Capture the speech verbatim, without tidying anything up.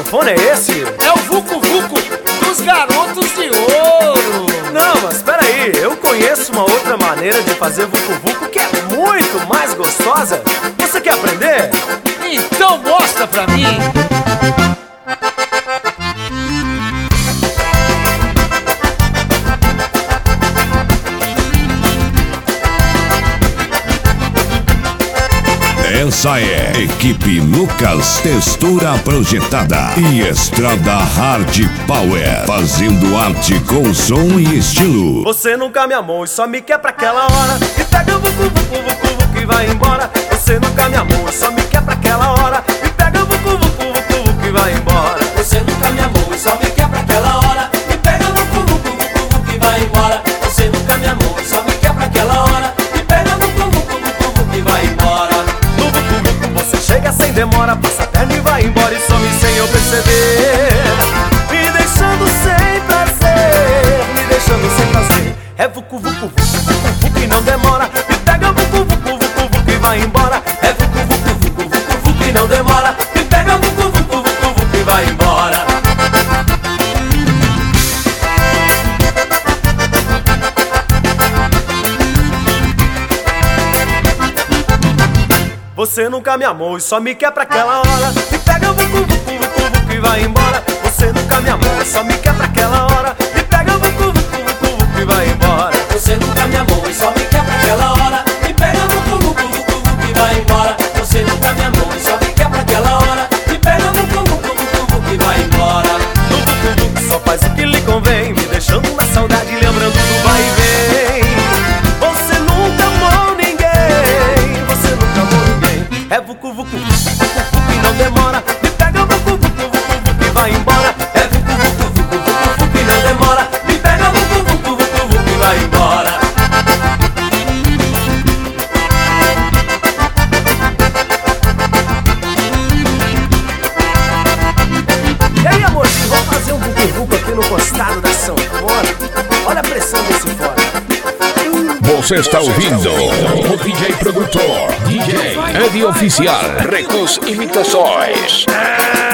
microfone é esse? É o Vucu Vucu dos Garotos de Ouro. Não, mas peraí, eu conheço uma outra maneira de fazer Vucu Vucu que é muito mais gostosa. Você quer aprender? Então mostra pra mim. Essa é Equipe Lucas, textura projetada e Estrada Hard Power, fazendo arte com som e estilo. Você nunca me amou e só me quer pra aquela hora, e pega o vucu vucu vucu vucu e vai embora. Você nunca me amou e só me quer pra aquela hora, e pega o vucu vucu vucu vucu e vai embora. Você nunca me amou e só me quer pra aquela hora, e pega o vucu vucu vucu vucu e vai embora. Você nunca me amou e só me quer pra aquela hora, e pega o vucu vucu vucu vucu e vai embora. Chega sem demora, passa a perna e vai embora e some sem eu perceber, me deixando sem prazer, me deixando sem prazer. É vucu vucu vucu vucu vucu e não demora, me pega vucu vucu vucu vucu e vai embora. É vucu vucu vucu vucu vucu e não demora, me pega vucu vucu vucu vucu e vai embora. Você nunca me amou e só me quer pra aquela hora, me pega vucu vucu vucu vucu e vai embora. Você nunca me amou e só me quer pra aquela hora, me pega vucu vucu vucu vucu e vai embora. Você nunca me amou e só me quer pra aquela hora, me pega vucu vucu vucu vucu e vai embora. Você nunca me amou e só me quer pra aquela hora, me pega vucu vucu vucu vucu e vai embora. No vucu vucu só faz o que lhe convém, me deixando na saudade, lembrando do vai e vem. Você nunca amou ninguém, você nunca amou ninguém. É vucu vucu vucu vucu e não demora, me pega vucu vucu vucu vucu e vai embora. É vucu vucu vucu vucu vucu e não demora, me pega vucu vucu vucu vucu e vai embora. E aí, amorzinho, vamos fazer um vucu vucu aqui no costado da sanfona. Olha a pressão desse fora. Você está ouvindo o D J produtor, D J Eddie Oficial, Recus Imitações.